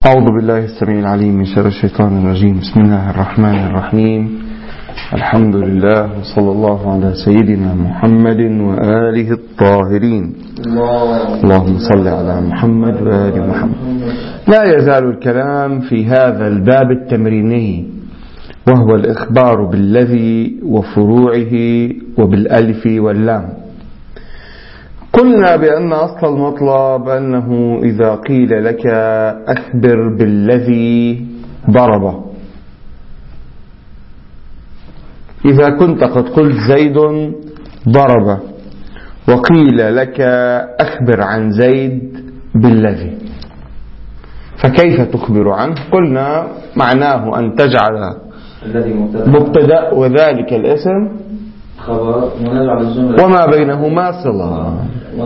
أعوذ بالله السميع العليم من شر الشيطان الرجيم. بسم الله الرحمن الرحيم. الحمد لله وصلى الله على سيدنا محمد وآله الطاهرين. اللهم صل على محمد وآل محمد. لا يزال الكلام في هذا الباب التمريني، وهو الإخبار بالذي وفروعه وبالألف واللام. قلنا بأن أصل المطلب أنه إذا قيل لك أخبر بالذي ضرب، إذا كنت قد قلت زيد ضرب وقيل لك أخبر عن زيد بالذي، فكيف تخبر عنه؟ قلنا معناه أن تجعل مبتدأ وذلك الاسم خبر وما بينهما صلة.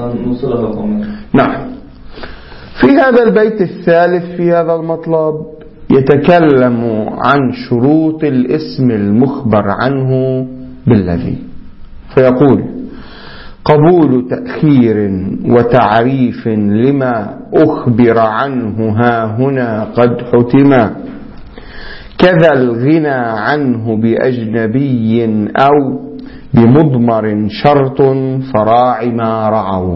نعم. في هذا البيت الثالث في هذا المطلب يتكلم عن شروط الاسم المخبر عنه بالذي، فيقول: قبول تأخير وتعريف لما أخبر عنه ها هنا قد حتما، كذا الغنى عنه بأجنبي أو بمضمر شرط فراع ما رعوا.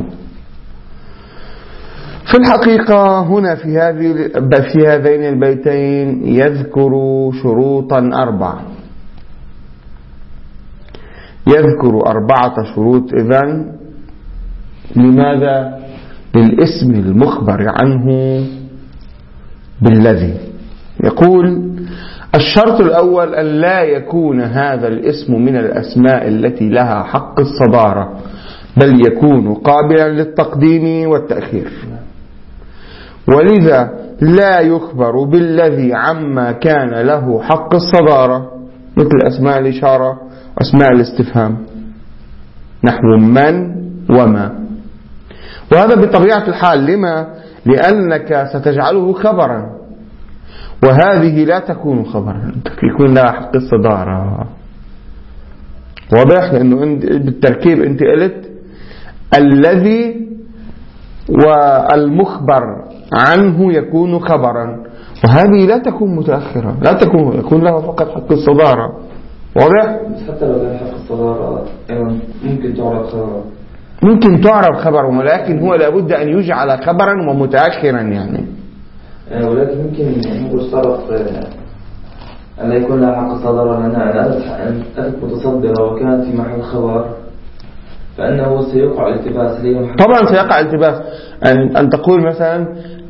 في الحقيقة هنا في هذين البيتين يذكر شروطا أربعة، يذكر 4 شروط. إذن لماذا؟ للاسم المخبر عنه بالذي. يقول: الشرط الأول أن لا يكون هذا الاسم من الأسماء التي لها حق الصدارة، بل يكون قابلا للتقديم والتأخير، ولذا لا يخبر بالذي عما كان له حق الصدارة، مثل أسماء الإشارة، أسماء الاستفهام، نحو من وما. وهذا بطبيعة الحال. لما؟ لأنك ستجعله خبرا، وهذه لا تكون خبرا، يكون لها حق الصدارة. واضح؟ لأنه بالتركيب أنت قلت الذي والمخبر عنه يكون خبرا، وهذه لا تكون متأخرة، لا يكون لها فقط حق الصدارة. واضح؟ حتى لو كان حق الصدارة ممكن تعرف خبرا، ممكن تعرف خبرا، ولكن هو لابد أن يجعل خبرا ومتأخرا يعني. ولكن ممكن يشترط أن لا يكون لها حق الصدارة، لأنها أتت متصدرة وكانت في محل خبر، فإنه سيقع التباس. طبعا سيقع التباس. أن تقول مثلا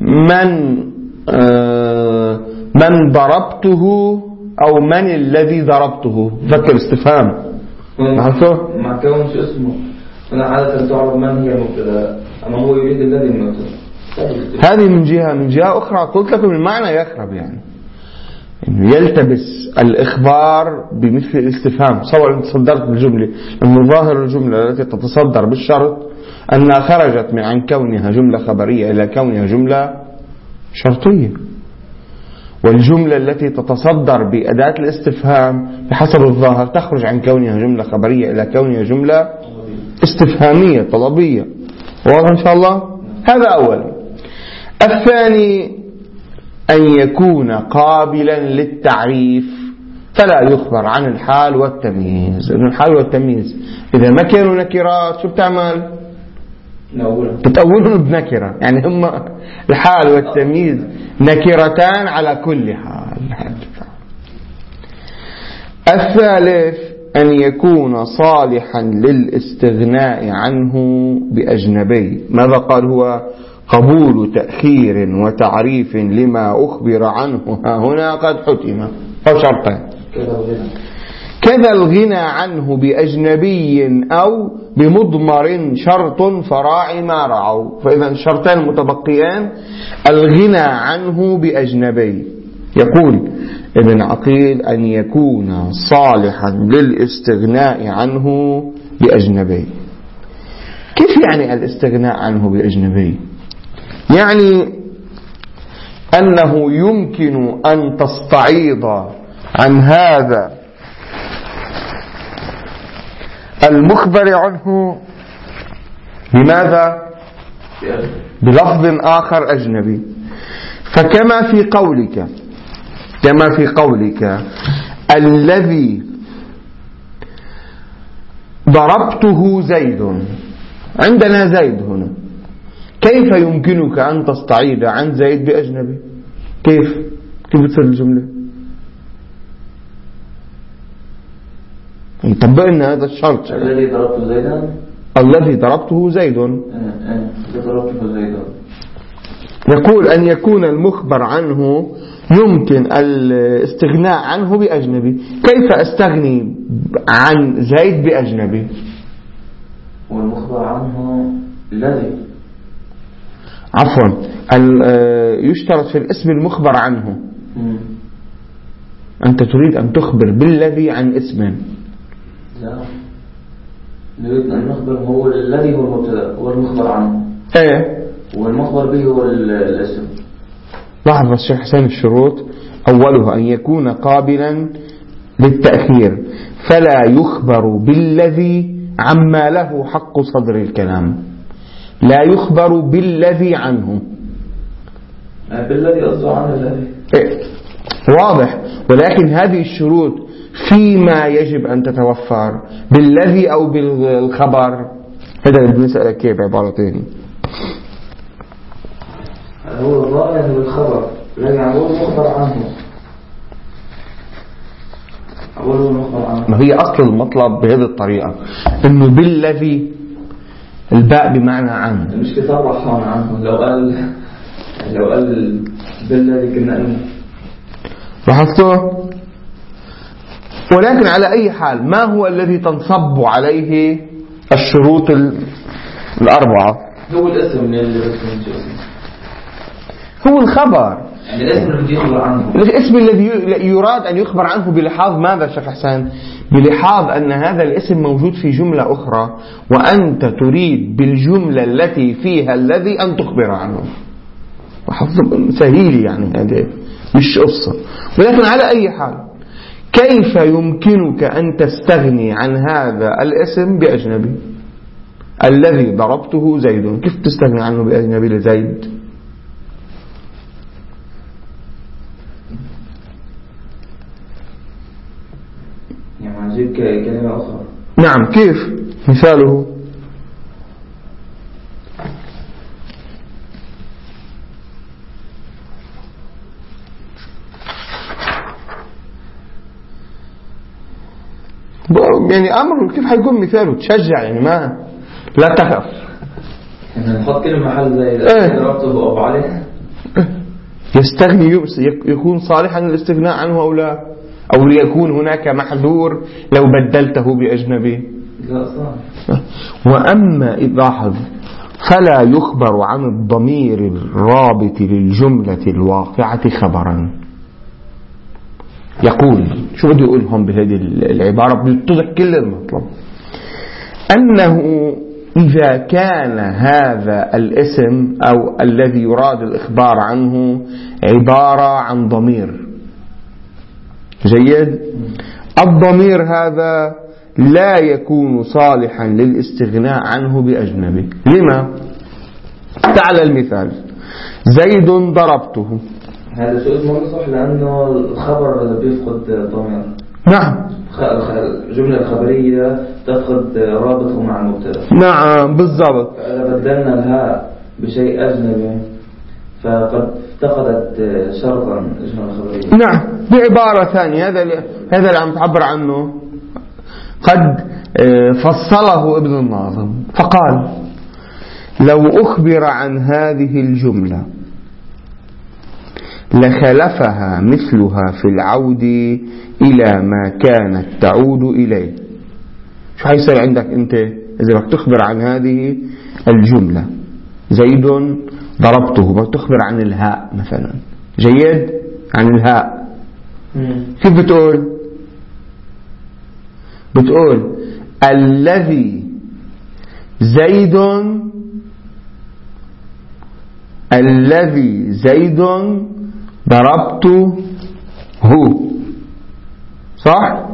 من ضربته أو من الذي ضربته، فكر استفهام مع كون شو اسمه. أنا عادة تعرف من هي مبتدأ، أما هو يريد الذي المبتدأ. هذه من جهة أخرى. قلت لكم المعنى يخرب، يعني يلتبس الإخبار بمثل الاستفهام. صور أنت صدرت بالجملة، لأن ظاهر الجملة التي تتصدر بالشرط أنها خرجت عن كونها جملة خبرية إلى كونها جملة شرطية، والجملة التي تتصدر بأداة الاستفهام بحسب الظاهر تخرج عن كونها جملة خبرية إلى كونها جملة استفهامية طلبية. واضح إن شاء الله؟ هذا أولا. الثاني أن يكون قابلا للتعريف، فلا يخبر عن الحال والتمييز. إن الحال والتمييز إذا ما كانوا نكرات شو بتعمل؟ تتأولهم بنكرة، يعني هم الحال والتمييز نكرتان على كل حال. الثالث أن يكون صالحا للاستغناء عنه بأجنبي. ماذا قال هو؟ قبول تأخير وتعريف لما أخبر عنه ها هنا قد حتم، أو شرطين. كذا الغنى عنه بأجنبي أو بمضمر شرط فراع ما رعوا. فإذا الشرطين المتبقيان الغنى عنه بأجنبي. يقول ابن عقيل أن يكون صالحا للاستغناء عنه بأجنبي. كيف يعني الاستغناء عنه بأجنبي؟ يعني أنه يمكن أن تستعيض عن هذا المخبر عنه بماذا؟ بلفظ آخر أجنبي. فكما في قولك الذي ضربته زيد، عندنا زيد هنا، كيف يمكنك أن تستعيد عن زيد بأجنبي؟ كيف تصير الجملة؟ يطبق لنا هذا الشرط. الذي ضربته زيدا، الذي ضربته زيد. يقول أن يكون المخبر عنه يمكن الاستغناء عنه بأجنبي. كيف أستغني عن زيد بأجنبي؟ والمخبر عنه الذي، عفوا، يشترط في الاسم المخبر عنه. أنت تريد أن تخبر بالذي عن اسم. لا، نريد أن نخبر هو الذي هو المبتدأ، هو المخبر عنه، والمخبر به هو الاسم. لاحظ الشيخ حسين الشروط: أولها أن يكون قابلا للتأخير، فلا يخبر بالذي عما له حق صدر الكلام، لا يخبر بالذي عنه. بالذي قصده عن الذي، واضح. ولكن هذه الشروط فيما يجب أن تتوفر، بالذي أو بالخبر. هذا اللي بنسألك كيف بعبارتين. هو الظاهر بالخبر، لكن هو المخبر عنه. ما هي أصل المطلب بهذه الطريقة، إنه بالذي الباء بمعنى عن. مش كتاب هون عنه. لو قال بالذي كنا لاحظتوا؟ ولكن على أي حال، ما هو الذي تنصب عليه الشروط الأربعة؟ هو الاسم اللي هو الخبر، يعني الاسم الذي يخبر عنه، الاسم الذي يراد أن يخبر عنه بلحاظ ماذا شيخ حسان؟ بلحاظ أن هذا الاسم موجود في جملة أخرى، وأنت تريد بالجملة التي فيها الذي أن تخبر عنه. سهيل يعني، هذا مش قصة. ولكن على أي حال، كيف يمكنك أن تستغني عن هذا الاسم بأجنبي؟ الذي ضربته زيد، كيف تستغني عنه بأجنبي لزيد؟ يعني نجيب كلمة أخرى. نعم، كيف؟ مثاله: يعني أمر كيف حيكون مثاله؟ تشجع يعني، ما لا تخف. يعني نحط كلمة محل زي ضربته أو عليه، يستغني، يكون صالحا للاستغناء عنه أو لا، أو ليكون هناك محذور لو بدلته بأجنبي. لا صح. وأما لاحظ: فلا يخبر عن الضمير الرابط للجملة الواقعة خبرا. يقول شو بده يقولهم بهذه العبارة؟ بتذكر كل المطلب أنه إذا كان هذا الاسم أو الذي يراد الإخبار عنه عبارة عن ضمير، جيد، الضمير هذا لا يكون صالحا للاستغناء عنه بأجنبي. لما؟ تعال المثال: زيد ضربته. هذا شو اسمه صح، لأنه الخبر بيفقد ضمير. نعم، الجملة الخبرية تفقد رابطه مع المبتدأ. نعم بالضبط. فإذا بدلنا الهاء بشيء أجنبي فقد افتقدت شرطا الجملة الخبرية. نعم، بعبارة ثانية، هذا اللي عم تعبر عنه قد فصله ابن الناظم فقال: لو أخبر عن هذه الجملة لخلفها مثلها في العود إلى ما كانت تعود إليه. شو حيصير عندك أنت إذا بدك تخبر عن هذه الجملة؟ زيد ضربته، بدك تخبر عن الهاء مثلا، جيد، عن الهاء. كيف بتقول الذي زيد ضربته، صح؟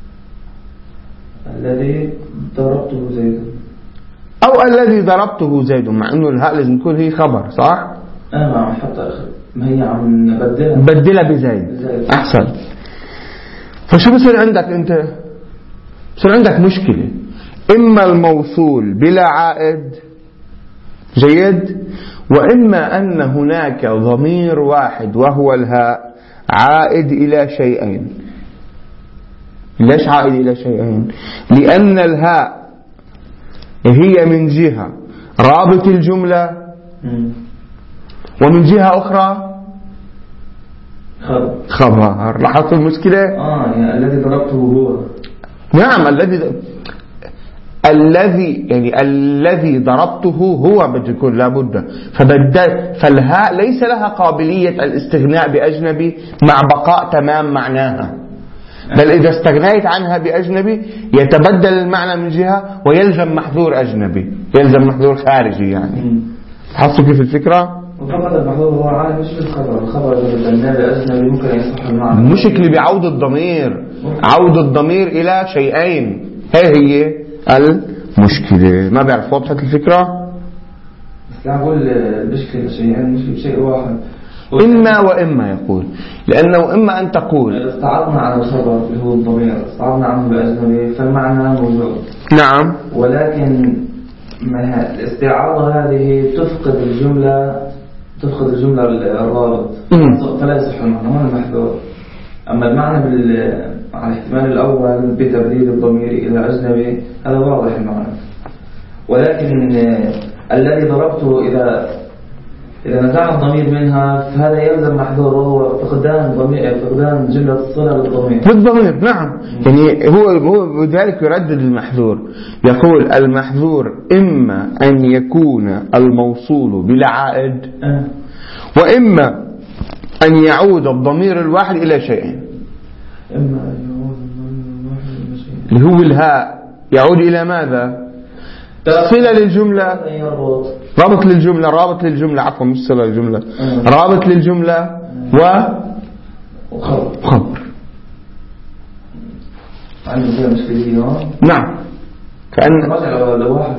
الذي ضربته زيد، أو الذي ضربته زيد، مع أنه الهاء لازم تكون هي خبر، صح؟ نعم، حتى ما هي عم نبدلها، بدلها بزيد. أحسن. فشو بصير عندك أنت؟ بصير عندك مشكلة، إما الموصول بلا عائد جيد، وإما أن هناك ضمير واحد وهو الهاء عائد إلى شيئين. ليش عائد إلى شيئين؟ لأن الهاء هي من جهة رابط الجملة، ومن جهة أخرى خبر. لاحظت المشكلة؟ يعني الذي ضربته هو. نعم، الذي ضربته هو بده يكون لابد. فالهاء ليس لها قابلية الاستغناء بأجنبي مع بقاء تمام معناها، بل إذا استغنيت عنها بأجنبي يتبدل المعنى من جهة ويلزم محذور أجنبي، يلزم محذور خارجي. يعني حصل كيف الفكرة؟ وفقط المحذور هو عالم مش بالخبر. الخبر إذا بدلناه بأجنبي ممكن يصح المعنى. مشكلة بعود الضمير، عود الضمير إلى شيئين، هي المشكلة. ما بعرف وضحت الفكرة؟ بس لا أقول المشكلة شيئين مش شيء واحد. إما وإما يقول، لأنه إما أن تقول استعرضنا على الخبر اللي هو الضمير، استعرضنا عنه بأجنبي فالمعنى موجود. نعم، ولكن الاستعارة هذه تفقد الجملة الرابط، فلا يصح المعنى هو المحذور. أما المعنى على الاحتمال الأول بتبديل الضمير إلى أجنبي هذا واضح المعنى. ولكن الذي ضربته إذا نزعنا الضمير منها فهذا يلزم محذور، وهو فقدان جملة الصلة بالضمير. نعم. يعني هو بذلك يردد المحذور، يقول المحذور إما أن يكون الموصول بلا عائد، وإما أن يعود الضمير الواحد إلى شيئين. اللي هو الهاء يعود إلى ماذا؟ صلة للجملة، رابط للجملة عفوا مش صلة للجملة، رابط للجملة وخبر. عندي فيها مشكلة. نعم، كأن لواحد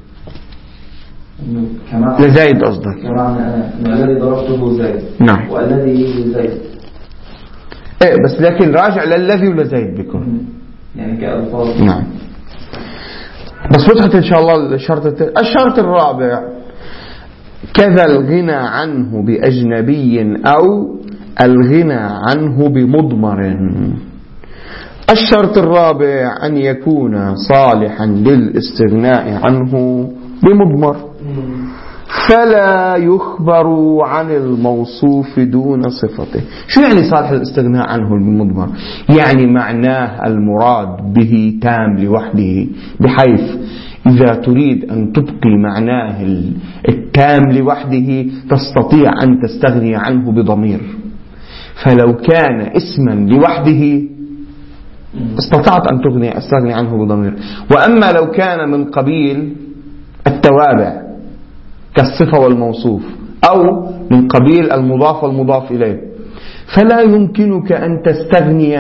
لزايد قصدك. كمان الذي ضربته زيد. نعم، والذي زيد. إيه بس لكن راجع للذي ولزيد بيكون يعني كألفاظ. نعم. بس وضحت إن شاء الله الشرط الرابع، كذا الغنى عنه بأجنبي أو الغنى عنه بمضمر. الشرط الرابع أن يكون صالحا للاستغناء عنه بمضمر، فلا يخبر عن الموصوف دون صفته. شو يعني صالح الاستغناء عنه بمضمر؟ يعني معناه المراد به تام لوحده، بحيث إذا تريد أن تبقي معناه التام لوحده تستطيع أن تستغني عنه بضمير. فلو كان اسما لوحده استطعت أن تستغني عنه بضمير. وأما لو كان من قبيل التوابع كالصفة والموصوف، أو من قبيل المضاف والمضاف إليه، فلا يمكنك أن تستغني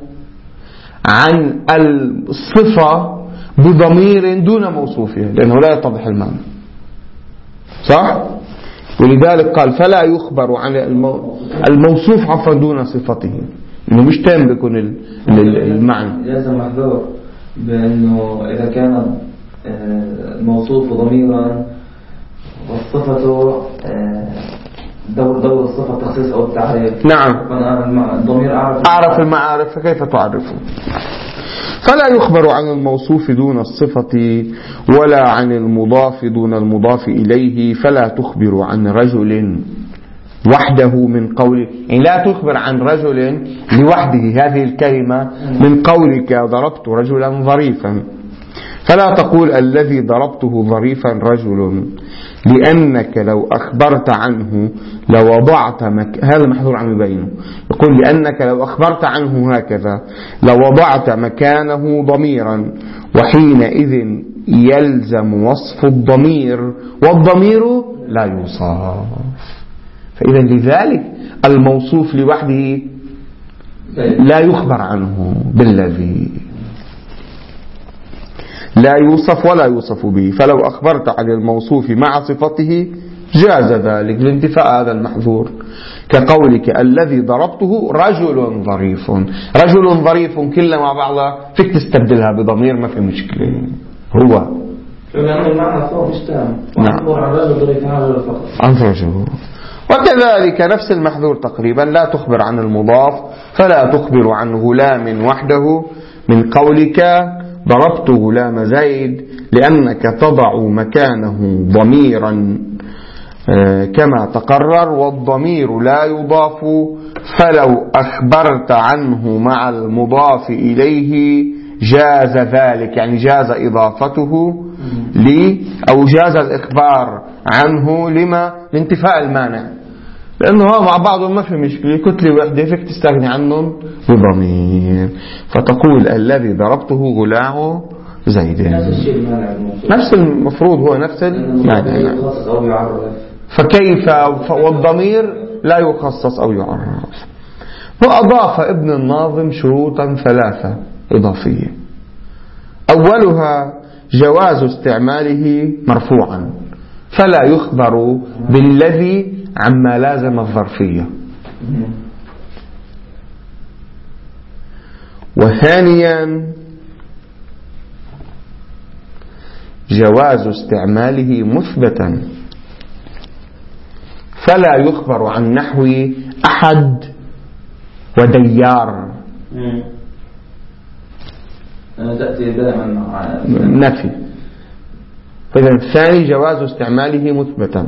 عن الصفة بضمير دون موصوفها، لأنه لا يتضح المعنى. صح؟ ولذلك قال فلا يخبر عن الموصوف عفوا دون صفته، إنه مش تام بيكون المعنى. لازم محذور بأنه إذا كان الموصوف ضميرا والصفة دور الصفة التخصيص أو التعريف. نعم. الضمير أعرف المعارف فكيف تعرفه؟ فلا يخبر عن الموصوف دون الصفة ولا عن المضاف دون المضاف إليه. فلا تخبر عن رجل وحده من قول، يعني لا تخبر عن رجل لوحده هذه الكلمة من قولك ضربت رجلا ظريفا. فلا تقول الذي ضربته ظريفا رجل، لأنك لو أخبرت عنه لوضعت هذا محذور عن بينه. يقول لأنك لو أخبرت عنه هكذا لوضعت مكانه ضميرا، وحينئذ يلزم وصف الضمير، والضمير لا يوصف. فإذا لذلك الموصوف لوحده لا يخبر عنه بالذي، لا يوصف ولا يوصف به. فلو أخبرت عن الموصوف مع صفته جاز ذلك لانتفاء هذا المحذور. كقولك الذي ضربته رجل ظريف. رجل ظريف كلها مع بعضها فيك تستبدلها بضمير ما في مشكلة. هو لأن المعنى صار مش تام. نعم. عن رجل ظريف عن رجل فقط. عن رجل. وكذلك نفس المحذور تقريبا، لا تخبر عن المضاف فلا تخبر عن غلام وحده من قولك ضربت غلام زيد، لأنك تضع مكانه ضميرا كما تقرر، والضمير لا يضاف، فلو أخبرت عنه مع المضاف إليه جاز ذلك، يعني جاز إضافته أو جاز الإخبار عنه لما؟ لانتفاء المانع، لأنه هو مع بعضهم ما في مشكلة، كتلة واحدة فيك تستغني عنهم بضمير، فتقول الذي ضربته غلام زيد. نفس المفروض هو نفس المعنى. فكيف والضمير لا يخصص أو يعرف. وأضاف ابن الناظم شروطا ثلاثة إضافية. أولها جواز استعماله مرفوعا، فلا يخبر بالذي عما لازم الظرفية. وثانيا جواز استعماله مثبتا، فلا يخبر عن نحو أحد وديار، تأتي دائما نفي. فإذا الثاني جواز استعماله مثبتا.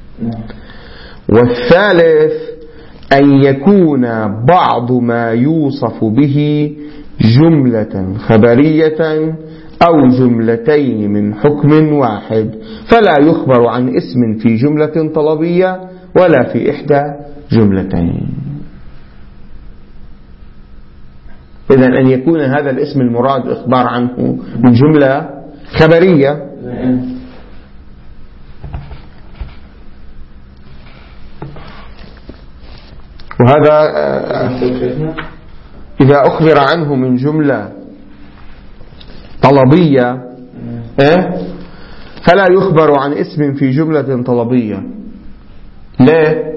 والثالث أن يكون بعض ما يوصف به جملة خبرية أو جملتين من حكم واحد، فلا يخبر عن اسم في جملة طلبية ولا في إحدى جملتين. إذن أن يكون هذا الاسم المراد إخبار عنه من جملة خبرية، وهذا إذا أخبر عنه من جملة طلبية فلا يخبر عن اسم في جملة طلبية. ليه؟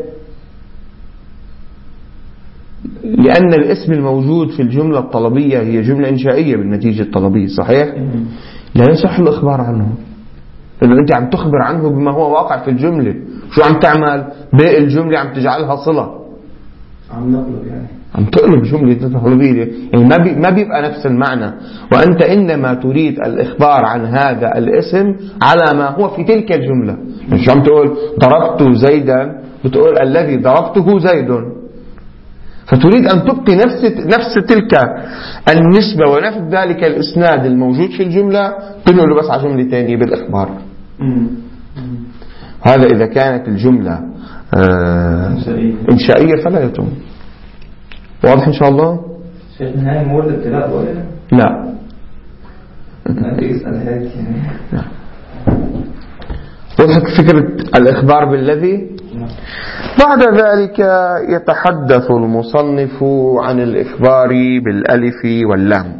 لأن الاسم الموجود في الجملة الطلبية هي جملة إنشائية بالنتيجة الطلبية، صحيح؟ لا يصح الإخبار عنه، لأنه أنت عم تخبر عنه بما هو واقع في الجملة. شو عم تعمل؟ باقي الجملة عم تجعلها صلة، عم تقلب جملة طلبية، يعني ما بيبقى نفس المعنى. وأنت إنما تريد الإخبار عن هذا الاسم على ما هو في تلك الجملة. مش عم تقول ضربت زيدا، بتقول الذي ضربته زيد، فتريد أن تبقي نفس تلك النسبة ونفس ذلك الإسناد الموجود في الجملة، تنقله بس على جملة ثانية بالإخبار. هذا إذا كانت الجملة إنشائية فلا يتم. واضح إن شاء الله؟ شيخ من هاي مورد ابتلاء ولا لا؟ أنت اسأل هيك لا. وضحت فكرة الإخبار بالذي؟ بعد ذلك يتحدث المصنف عن الإخبار بالألف واللام.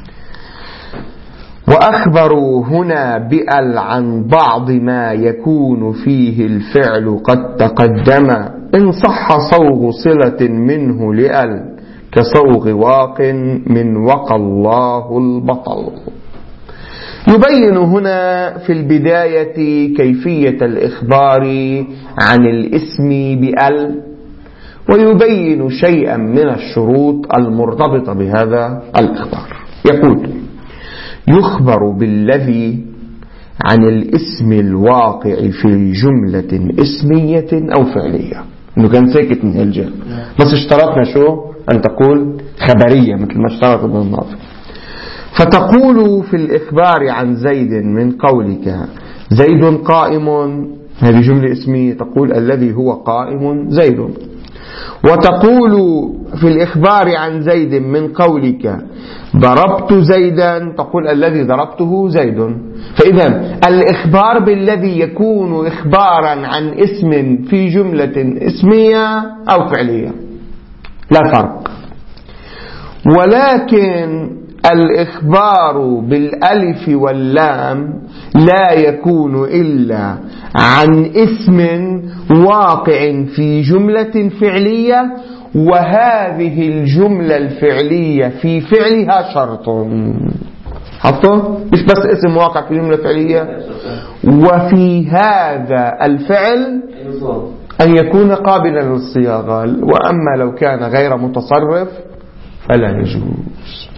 وأخبروا هنا بأل عن بعض ما يكون فيه الفعل قد تقدم، إن صح صوغ صلة منه لأل، كصوغ واق من وقى الله البطل. يبين هنا في البداية كيفية الإخبار عن الاسم بأل، ويبين شيئا من الشروط المرتبطة بهذا الإخبار. يقول: يخبر بالذي عن الاسم الواقع في جملة اسمية أو فعلية. إنه كان ساكت من هالجهة، بس اشترطنا شو؟ أن تقول خبرية مثل ما اشترط ابن الناظم. فتقول في الإخبار عن زيد من قولك زيد قائم، هذه جملة اسمية، تقول الذي هو قائم زيد. وتقول في الإخبار عن زيد من قولك ضربت زيدا، تقول الذي ضربته زيد. فإذا الإخبار بالذي يكون إخبارا عن اسم في جملة اسمية أو فعلية، لا فرق. ولكن الإخبار بالألف واللام لا يكون إلا عن اسم واقع في جملة فعلية، وهذه الجملة الفعلية في فعلها شرط. حطه مش بس اسم واقع في جملة فعلية، وفي هذا الفعل أن يكون قابلا للصياغة، وأما لو كان غير متصرف فلا يجوز.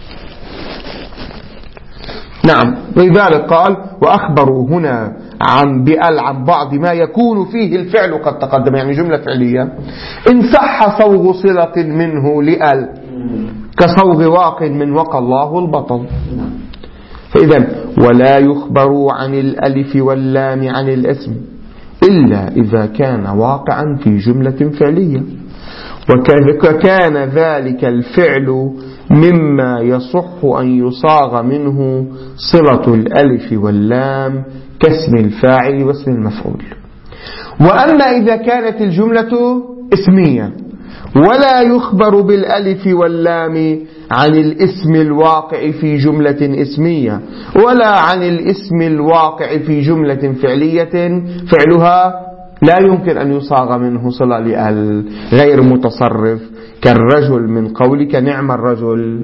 نعم، لذلك قال وأخبروا هنا عن بعض ما يكون فيه الفعل قد تقدم، يعني جملة فعلية إن صح صوغ صلة منه لأل كصوغ واق من وقى الله البطل. فإذا ولا يخبر عن الألف واللام عن الاسم إلا إذا كان واقعا في جملة فعلية، وكان ذلك الفعل مما يصح أن يصاغ منه صلة الألف واللام كاسم الفاعل واسم المفعول. وأما إذا كانت الجملة اسمية ولا يخبر بالألف واللام عن الاسم الواقع في جملة اسمية ولا عن الاسم الواقع في جملة فعلية فعلها لا يمكن أن يصاغ منه صلة لأل غير متصرف، كالرجل من قولك نعم الرجل.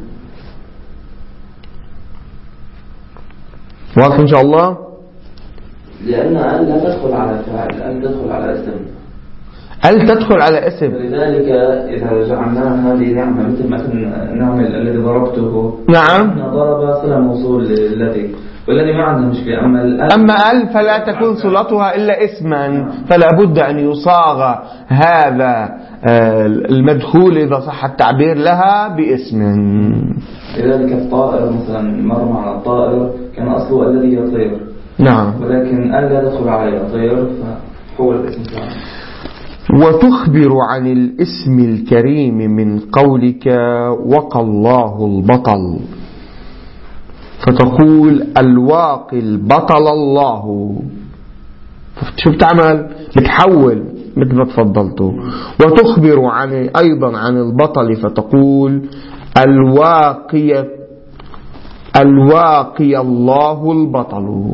واضح إن شاء الله؟ لأن أل لا تدخل على فاعل، أل تدخل على اسم. أل تدخل على اسم، لذلك إذا جعلنا هذه نعمة مثل نعم الذي ضربته، نعم ضرب صلة موصول الذي، والذي ما عندنا مشكلة. أما أل فلا تكون صلتها إلا اسما، فلا بد أن يصاغ هذا المدخول إذا صح التعبير لها باسم. لذلك الطائر مثلا مر مع الطائر كان أصله الذي يطير، نعم، ولكن أل لا تدخل عليه يطير فحول الاسم فعلا. وتخبر عن الاسم الكريم من قولك وقى الله البطل، فتقول الواقي البطل الله. شو بتعمل؟ بتحول مثل ما تفضلتوا. وتخبر أيضا عن البطل فتقول الواقي الله البطل،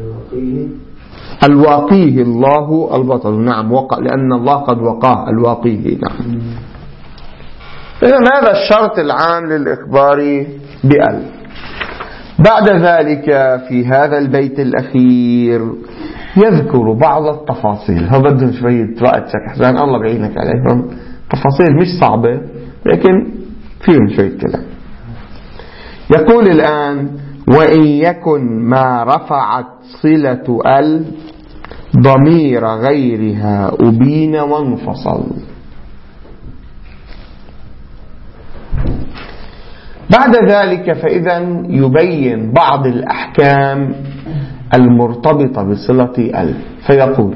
الواقيه الله البطل. نعم، لأن الله قد وقاه الواقيه. نعم. إذن هذا الشرط العام للإخبار بأل. بعد ذلك في هذا البيت الأخير يذكر بعض التفاصيل. هو بدهم شوية وقت حسان الله بعينك عليهم، تفاصيل مش صعبة لكن فيهم شوية كلام. يقول الآن وإن يكن ما رفعت صلة ال ضمير غيرها أبين وانفصل. بعد ذلك فإذا يبين بعض الأحكام المرتبطة بصلة ال، فيقول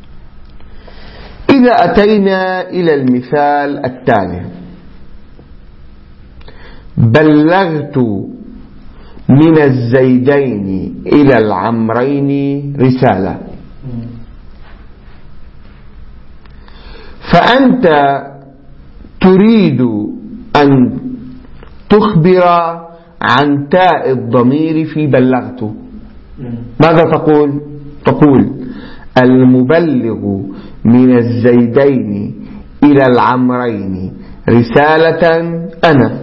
إذا أتينا إلى المثال التالي بلغت من الزيدين إلى العمرين رسالة، فأنت تريد أن تخبر عن تاء الضمير في بلغت، ماذا تقول؟ تقول المبلغ من الزيدين إلى العمرين رسالة أنا.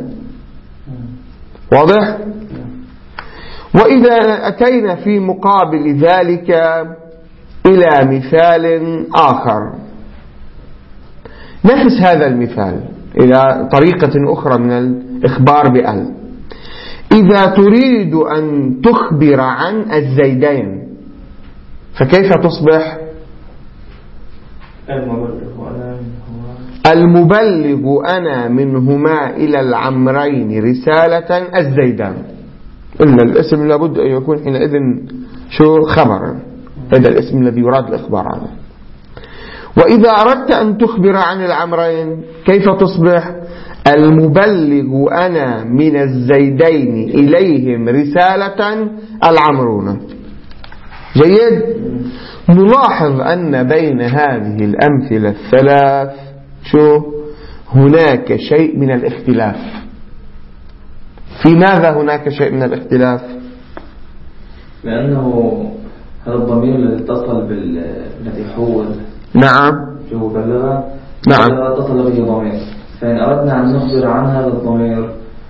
واضح؟ وإذا أتينا في مقابل ذلك إلى مثال آخر نفس هذا المثال إلى طريقة أخرى من الإخبار بأل. إذا تريد أن تخبر عن الزيدين فكيف تصبح؟ المبلغ أنا منهما إلى العمرين رسالة الزيدان. إلا الاسم لابد أن يكون حينئذ شو خبر، هذا الاسم الذي يراد الإخبار عنه. وإذا أردت أن تخبر عن العمرين كيف تصبح؟ المبلغ أنا من الزيدين إليهم رسالة العمرون. جيد؟ نلاحظ أن بين هذه الأمثلة الثلاث شو هناك شيء من الاختلاف في ماذا هناك شيء من الاختلاف؟ لأنه هذا الضمير الذي اتصل الذي حول نعم جو بلغ نعم اتصل به ضمير، فإن أردنا أن نخبر عن هذا الضمير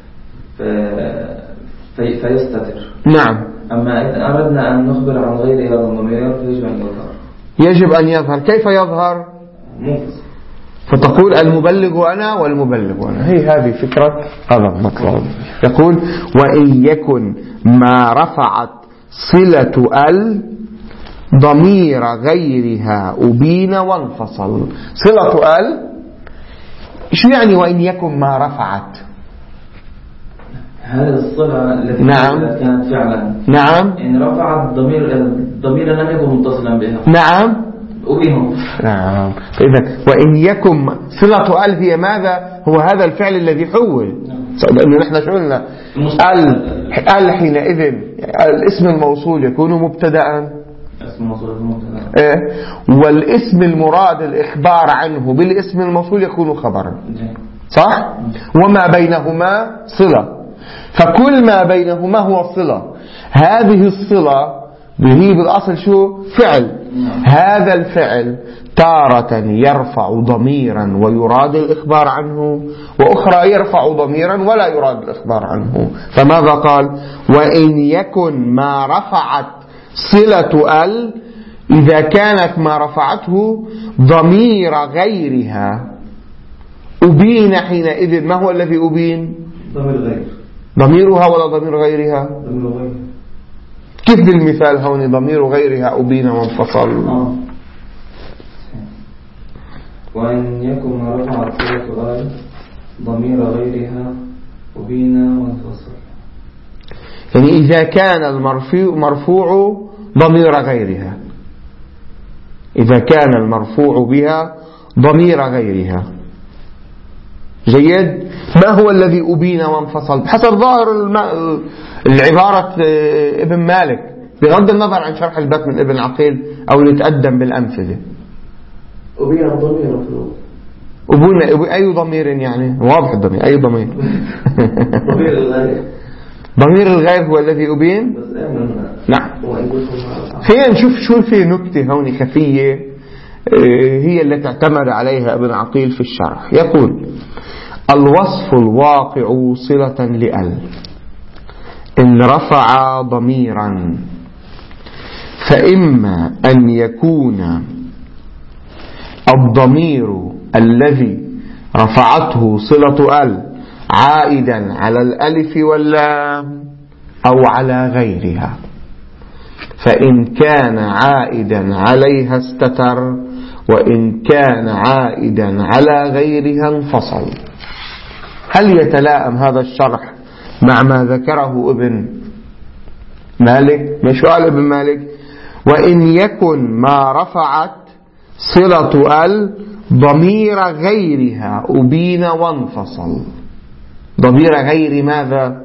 فيستتر. نعم. أما إن أردنا أن نخبر عن غير هذا الضمير فيجب أن يظهر. يجب أن يظهر. كيف يظهر؟ منفصل. فتقول المبلغ أنا والمبلغ أنا. هذه فكرة هذا المطلب. يقول وإن يكن ما رفعت صلة ضمير غيرها أبين وانفصل. صلة شو يعني وإن يكن ما رفعت؟ هذه الصلة التي نعم. كانت فعلا. نعم. إن رفعت الضمير لم يكن متصلا بها. نعم. أبيهم. نعم. إذا وإن يكن صلة هي ماذا؟ هو هذا الفعل الذي حول. لأنه نحن شو قلنا؟ حينئذ الاسم الموصول يكون مبتدأ. إيه؟ والاسم المراد الإخبار عنه بالاسم الموصول يكون خبرا. صح؟ وما بينهما صلة. فكل ما بينهما هو صلة. هذه الصلة هي بالأصل شو؟ فعل. هذا الفعل تارة يرفع ضميرا ويراد الإخبار عنه، وأخرى يرفع ضميرا ولا يراد الإخبار عنه. فماذا قال؟ وإن يكن ما رفعت صلة إذا كانت ما رفعته ضمير غيرها أبين حينئذ. ما هو الذي أبين؟ ضمير غير. ضميرها ولا ضمير غيرها؟ ضمير غير. كيف بالمثال هون ضمير غيرها أبين وانفصل؟ وأن يكن ما رفعت صلة ضمير غيرها أبين وانفصل. يعني إذا كان المرفوع ضمير غيرها، إذا كان المرفوع بها ضمير غيرها. جيد. ما هو الذي أبين وانفصل؟ بحسب ظاهر العبارة ابن مالك، بغض النظر عن شرح البيت من ابن عقيل أو يتقدم بالأمثلة. أبين ضمير أبين أي ضمير؟ يعني واضح الضمير. أي ضمير؟ ضمير الغير. ضمير الغير هو الذي أبين. نعم. خلينا نشوف شو في نكتة هون خفية هي التي اعتمد عليها ابن عقيل في الشرح. يقول الوصف الواقع صلة لأل إن رفع ضميرا فإما أن يكون الضمير الذي رفعته صلة عائدا على الألف واللام أو على غيرها، فإن كان عائدا عليها استتر، وإن كان عائدا على غيرها انفصل. هل يتلائم هذا الشرح مع ما ذكره ابن مالك؟ مش قال ابن مالك وإن يكن ما رفعت صلة ضمير غيرها أبين وانفصل. ضمير غير ماذا؟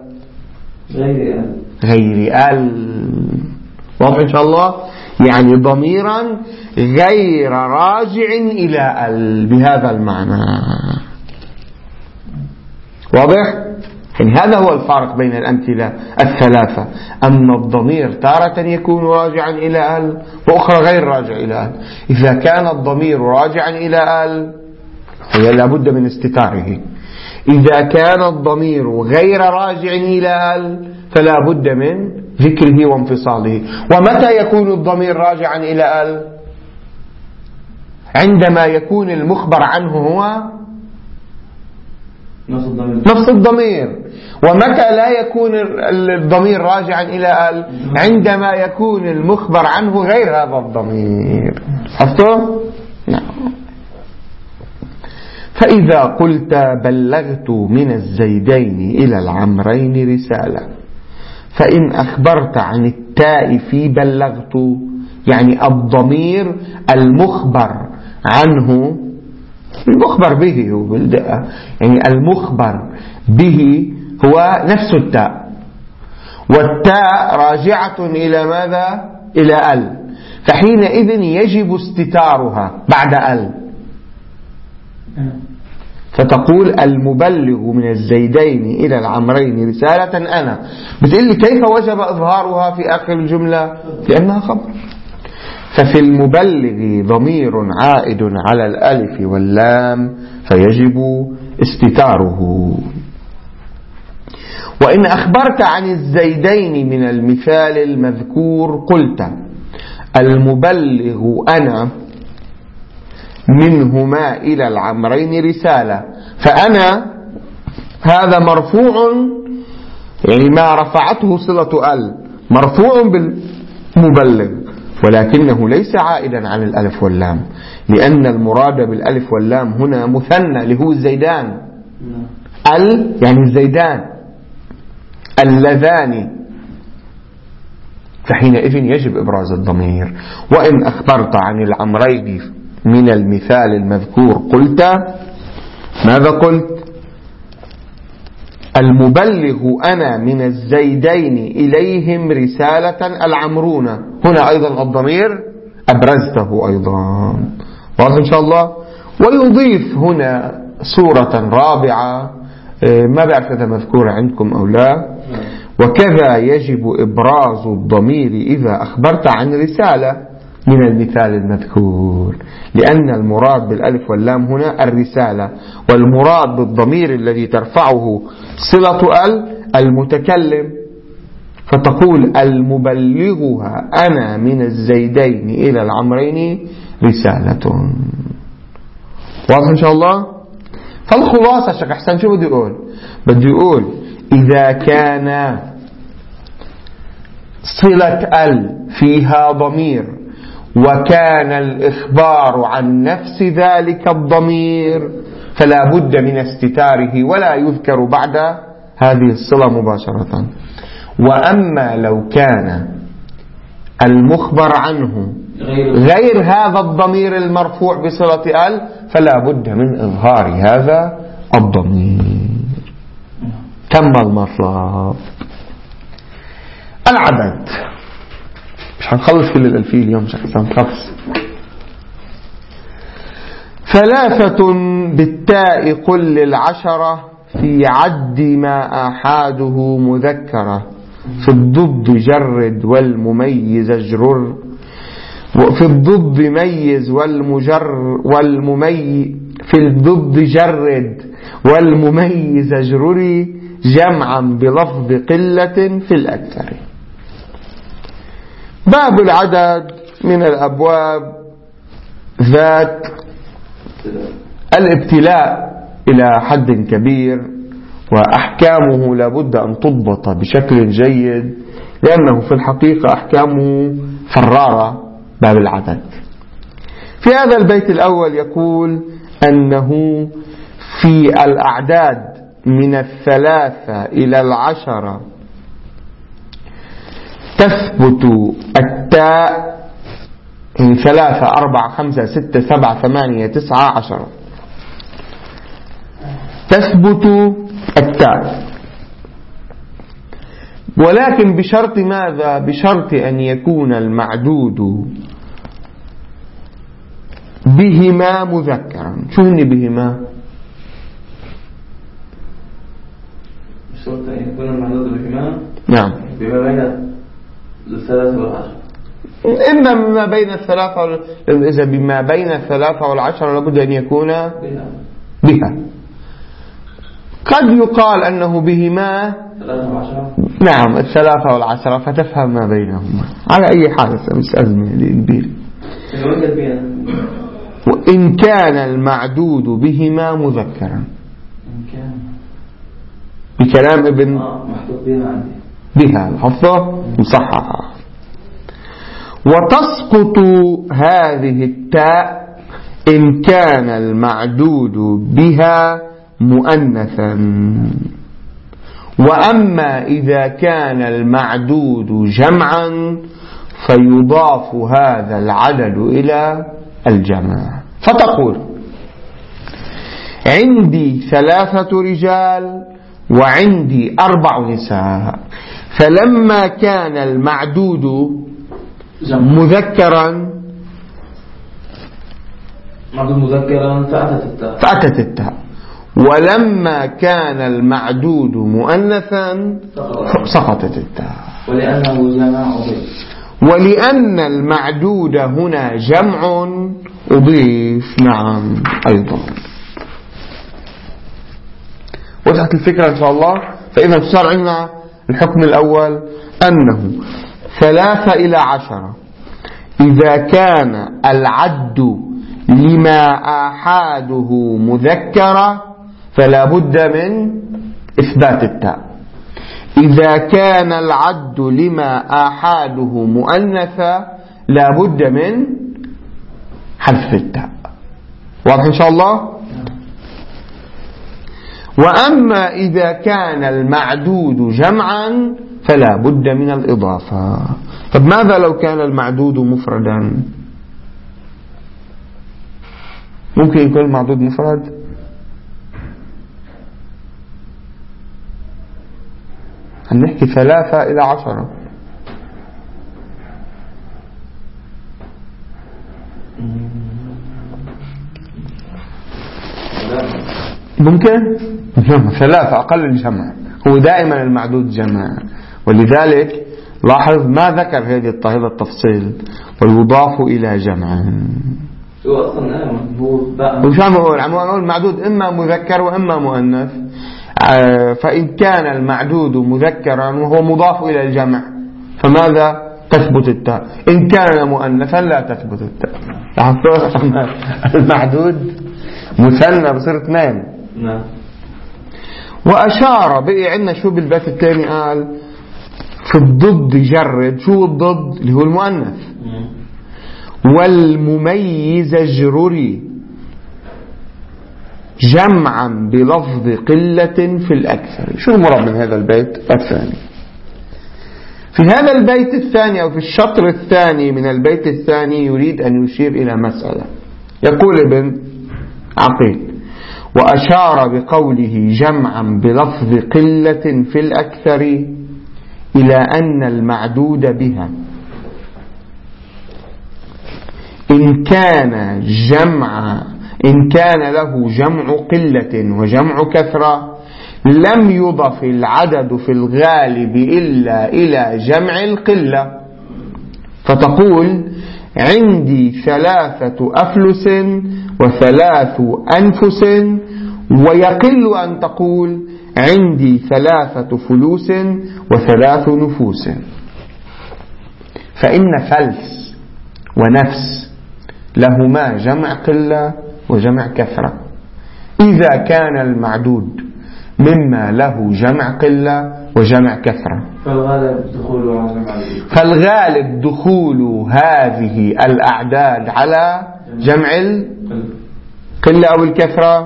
غير واضح إن شاء الله. يعني ضميرا غير راجع إلى بهذا المعنى. واضح؟ يعني هذا هو الفارق بين الأمثلة الثلاثة، أن الضمير تارة يكون راجعا إلى وأخرى غير راجع إلى إذا كان الضمير راجعا إلى هي لابد من استتاره. إذا كان الضمير غير راجع إلى فلا بد من ذكره وانفصاله. ومتى يكون الضمير راجعا إلى عندما يكون المخبر عنه هو نفس الضمير. ومتى لا يكون الضمير راجعا إلى عندما يكون المخبر عنه غير هذا الضمير. حفتوا؟ نعم. فإذا قلت بلغت من الزيدين إلى العمرين رسالة، فإن أخبرت عن التاء في بلغت، يعني الضمير المخبر عنه، المخبر به هو بالدقة، يعني المخبر به هو نفس التاء، والتاء راجعة إلى ماذا؟ إلى فحينئذ يجب استتارها بعد فتقول المبلغ من الزيدين إلى العمرين رسالة أنا. بتقول لي كيف وجب إظهارها في آخر الجملة؟ لأنها خبر. ففي المبلغ ضمير عائد على الألف واللام فيجب استتاره. وإن أخبرت عن الزيدين من المثال المذكور قلت المبلغ أنا منهما إلى العمرين رسالة. فأنا هذا مرفوع، يعني ما رفعته صلة ال مرفوع بالمبلغ، ولكنه ليس عائدا عن الألف واللام، لأن المراد بالألف واللام هنا مثنى اللي هو الزيدان. يعني الزيدان اللذان، فحينئذ يجب إبراز الضمير. وإن أخبرت عن العمرين من المثال المذكور قلت ماذا قلت؟ المبلغ أنا من الزيدين إليهم رسالة العمرون. هنا أيضا الضمير أبرزته أيضا، واضح إن شاء الله. ويضيف هنا صورة رابعة، ما بعرف إذا مذكورة عندكم أو لا. وكذا يجب إبراز الضمير إذا أخبرت عن رسالة من المثال المذكور، لأن المراد بالألف واللام هنا الرسالة، والمراد بالضمير الذي ترفعه صلة المتكلم. فتقول المبلغها أنا من الزيدين إلى العمرين رسالة. واضح إن شاء الله. فالخلاصة شيخ أحسن شو بدي أقول؟ بدي أقول إذا كان صلة فيها ضمير وكان الإخبار عن نفس ذلك الضمير فلا بد من استتاره ولا يذكر بعد هذه الصلة مباشرة. وأما لو كان المخبر عنه غير هذا الضمير المرفوع بصلة فلا بد من إظهار هذا الضمير. تم المطلب. العدد مش هنخلص كل الألفية اليوم، مش هنخلص. 3 بالتاء قل للعشرة في عد ما آحاده مذكرة، في الضد جرد والمميز اجرر، وفي الضد ميز في الضد جرد والمميز اجرري جمعا بلفظ قلة في الأكثر. باب العدد من الأبواب ذات الابتلاء إلى حد كبير، وأحكامه لابد أن تضبط بشكل جيد، لأنه في الحقيقة أحكامه فرارة. باب العدد في هذا البيت الأول يقول أنه في الأعداد من 3 إلى 10 تثبت التاء، يعني 3 4 5 6 7 8 9 10 تثبت التاء، ولكن بشرط ماذا؟ بشرط أن يكون المعدود بهما مذكرا. شو هن بهما؟ بشرط أن يكون المعدود بهما، نعم، بما بين 3 و10. إما بما بين 3 إذا بما بين 3 و10 لابد أن يكون بها. قد يقال أنه بهما 3 و10، نعم 3 و10 فتفهم ما بينهما. على أي حال مش أزمة كبيرة. وإن كان المعدود بهما مذكرا، بكلام ابن محطوط بها عندي بها الحفظة مصححة. وتسقط هذه التاء إن كان المعدود بها مؤنثا. وأما إذا كان المعدود جمعا فيضاف هذا العدد إلى الجمع. فتقول عندي 3 رجال وعندي 4 نساء، فلما كان المعدود مذكرا فأتت التاء، فأتت التاء، ولما كان المعدود مؤنثا سقطت التاء. ولأنه جمع أضيف. ولأن المعدود هنا جمع أضيف. نعم أيضا. وضحت الفكرة إن شاء الله. فإذا صار عندنا الحكم الأول أنه 3 إلى 10 إذا كان العد لما آحاده مذكرة فلا بد من إثبات التاء. إذا كان العد لما آحاده مؤنثا لا بد من حذف التاء. واضح إن شاء الله. وأما إذا كان المعدود جمعا فلا بد من الإضافة. طب ماذا لو كان المعدود مفردا؟ ممكن يكون المعدود مفرد؟ هنحكي 3 إلى 10. ممكن 3 أقل الجمع. هو دائما المعدود جمع. ولذلك لاحظ ما ذكر هذا التفصيل ويضاف إلى جمع. هو أصلا وش عم أقول المعدود إما مذكر وإما مؤنث. فإن كان المعدود مذكرا وهو مضاف إلى الجمع فماذا تثبت التاء؟ إن كان مؤنثا لا تثبت التاء. المعدود مثنى بصير 2. نعم. وأشار بقي عندنا شو بالبيت الثاني قال في الضد جرد. شو الضد؟ اللي هو المؤنث. والمميز اجرري جمعا بلفظ قلة في الأكثر. شو المراد من هذا البيت الثاني؟ في هذا البيت الثاني أو في الشطر الثاني من البيت الثاني يريد أن يشير إلى مسألة. يقول ابن عقيل وأشار بقوله جمعا بلفظ قلة في الأكثر إلى أن المعدود بها إن كان له جمع قلة وجمع كثرة لم يضف العدد في الغالب إلا إلى جمع القلة. فتقول عندي 3 أفلس و3 أنفس. ويقل أن تقول عندي 3 فلوس و3 نفوس. فإن فلس ونفس لهما جمع قلة وجمع كثرة. إذا كان المعدود مما له جمع قلة وجمع كثرة فالغالب دخول هذه الأعداد على جمع القلة أو الكثرة.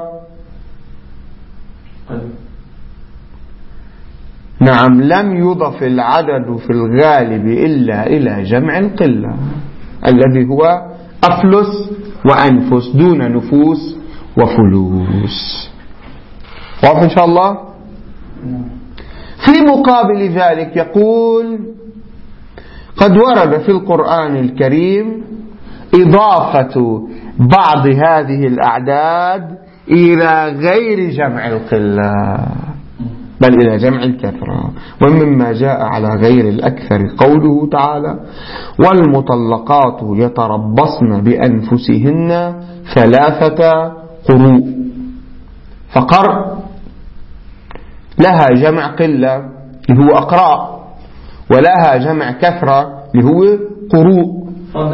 نعم. لم يضف العدد في الغالب إلا إلى جمع القلة الذي هو أفلس وأنفس دون نفوس وفلوس. واضح إن شاء الله. في مقابل ذلك يقول قد ورد في القرآن الكريم إضافة بعض هذه الأعداد إلى غير جمع القلة بل إلى جمع الكثرة. ومما جاء على غير الأكثر قوله تعالى والمطلقات يتربصن بأنفسهن 3 قروء. فقرء لها جمع قلة اللي هو أقراء ولها جمع كثرة اللي هو قروء.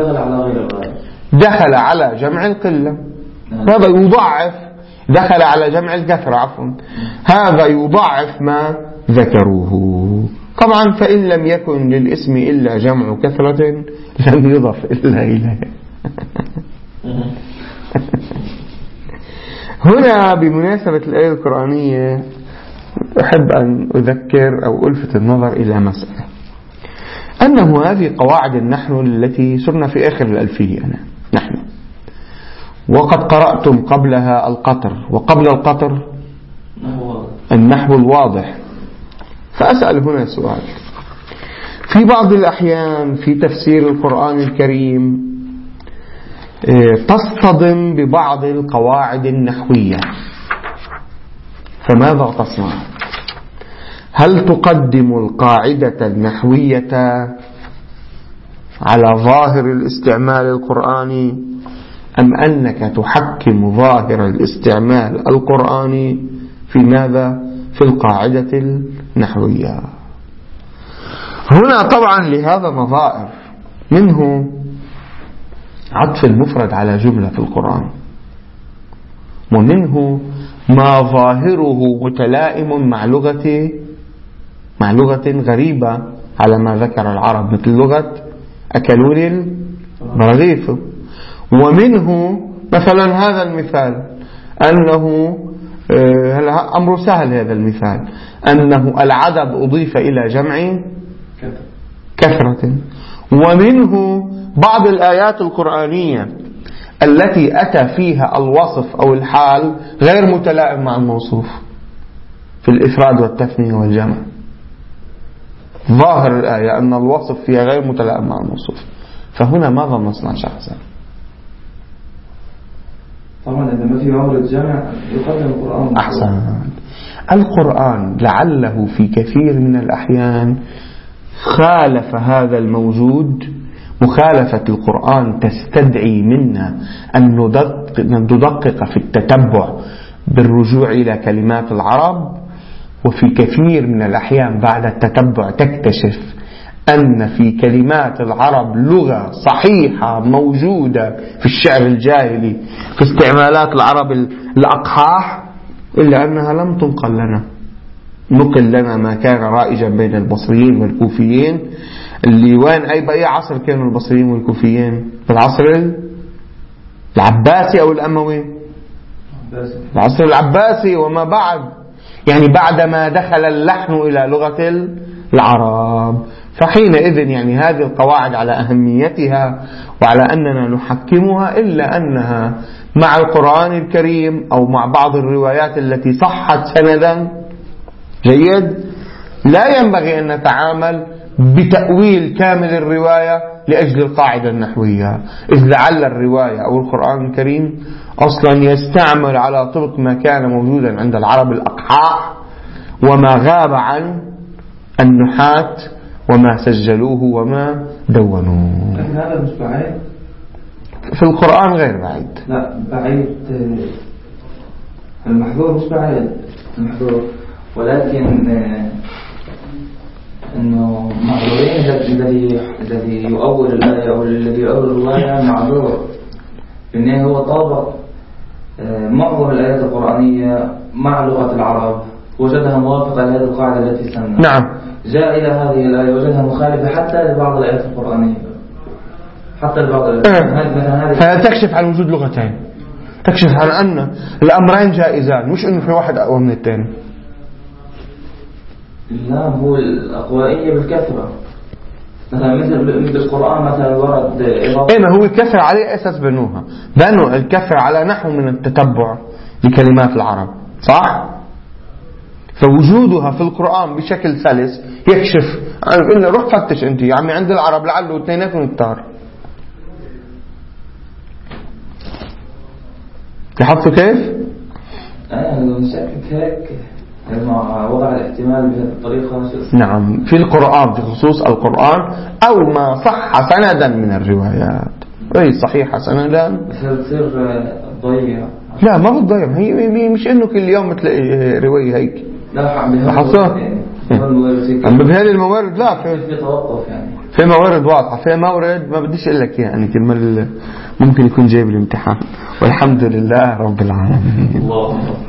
دخل على جمع القلة. هذا يضاعف. دخل على جمع الكثرة عفوا. هذا يضاعف ما ذكروه. طبعا فإن لم يكن للاسم إلا جمع كثرة لم يضف إلا إليه. هنا بمناسبة الآية القرآنية أحب أن أذكر أو ألفت النظر إلى مسألة أنه هذه قواعد النحو التي صرنا في آخر الألفية نحن وقد قرأتم قبلها القطر وقبل القطر النحو الواضح. فأسأل هنا سؤال. في بعض الأحيان في تفسير القرآن الكريم تصطدم ببعض القواعد النحوية فماذا تصنع؟ هل تقدم القاعدة النحوية على ظاهر الاستعمال القرآني، أم أنك تحكم ظاهر الاستعمال القرآني في ماذا؟ في القاعدة النحوية. هنا طبعا لهذا نظائر، منه عطف المفرد على جملة في القرآن، ومنه ما ظاهره متلائم مع لغة غريبة على ما ذكر العرب، مثل لغة أكلوا البراغيث. ومنه مثلا هذا المثال، أنه أمر سهل، هذا المثال أنه العدد أضيف إلى جمع كثرة. ومنه بعض الآيات القرآنية التي أتى فيها الوصف أو الحال غير متلائم مع الموصوف، في الإفراد والتثنية والجمع. ظاهر الآية أن الوصف فيها غير متلائم مع الموصوف، فهنا ماذا نصنع شخصا؟ طبعا إذا ما في أمر الجمع يقدم القرآن. أحسن. القرآن لعله في كثير من الأحيان خالف هذا الموجود. مخالفة القرآن تستدعي منا أن ندقق في التتبع بالرجوع إلى كلمات العرب، وفي كثير من الأحيان بعد التتبع تكتشف أن في كلمات العرب لغة صحيحة موجودة في الشعر الجاهلي، في استعمالات العرب الأقحاح، إلا أنها لم تنقل لنا. نقل لنا ما كان رائجا بين البصريين والكوفيين، اللي وين بأي عصر كانوا البصريين والكوفيين؟ بالعصر العباسي أو الأموي؟ العصر العباسي وما بعد، يعني بعدما دخل اللحن إلى لغة العرب. فحينئذ يعني هذه القواعد على أهميتها وعلى أننا نحكمها، إلا أنها مع القرآن الكريم أو مع بعض الروايات التي صحت سندا جيد لا ينبغي أن نتعامل بتأويل كامل الرواية لأجل القاعدة النحوية، إذ لعل الرواية أو القرآن الكريم أصلا يستعمل على طبق ما كان موجودا عند العرب الأقحاء، وما غاب عن النحاة وما سجلوه وما دونوه. لكن هذا مش بعيد في القرآن، غير بعيد. لا بعيد، المحظور مش بعيد المحظور، ولكن انه معذورين الذي يؤول الآية او الذي يؤول الرواية معذور، لأنه هو طابق معظم الآيات القرآنية مع لغة العرب، وجدها موافقة لهذه القاعدة التي سمنا. نعم. جاء إلى هذه الآية وجدها مخالفة حتى لبعض الآيات القرآنية، حتى لبعض الآيات. فتكشف عن وجود لغتين، تكشف عن أن الأمرين جائزان، مش إنه في واحد أقوى من الثاني. لا، هو الأقوائية بالكثرة، مثلا مثل القرآن مثلا ورد ما هو الكثرة عليه أساس بنوها، بنوا الكثرة على نحو من التتبع لكلمات العرب، صح؟ فوجودها في القرآن بشكل سلس يكشف. قلنا روح فتش أنت يا عمي عند العرب لعله اثنيناتهم التار. لاحظتوا كيف؟ شكلت هيك وضع الاحتمال بهذه الطريقة. نعم، في القرآن، في خصوص القرآن أو ما صح سندا من الروايات، أي صحيحة سندا بتصير ضيع. لا ما بتضيع، هي مش إنه كل يوم تلاقي رواية هيك. لا بهذه الموارد لا، في توقف يعني، في موارد واضحة، في موارد ما بديش أقول لك يعني كلمة ممكن يكون جايب الامتحان. والحمد لله رب العالمين.